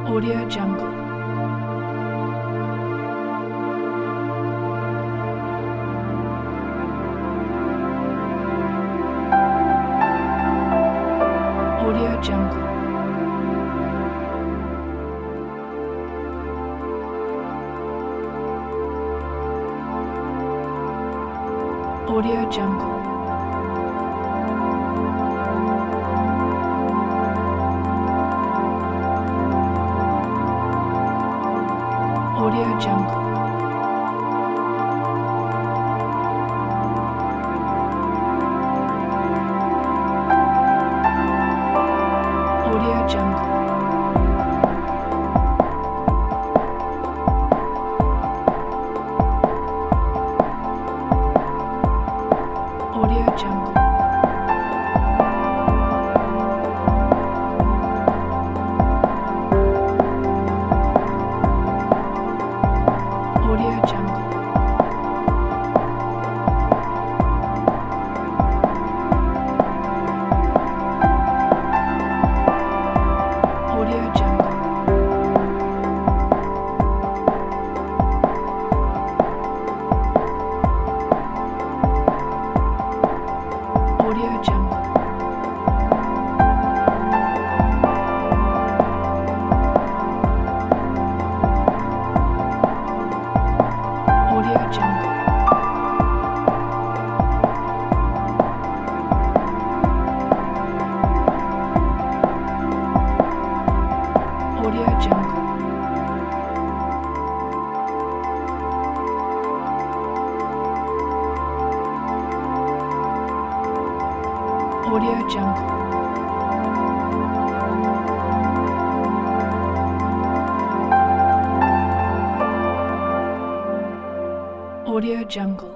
Audio Jungle. Audio Jungle. Audio Jungle. Audio Jungle. Audio Jungle. Audio Jungle. Audio Jungle. Audio Jungle. Audio Jungle. Audio Jungle. Audio Jungle. Audio Jungle. Audio Jungle.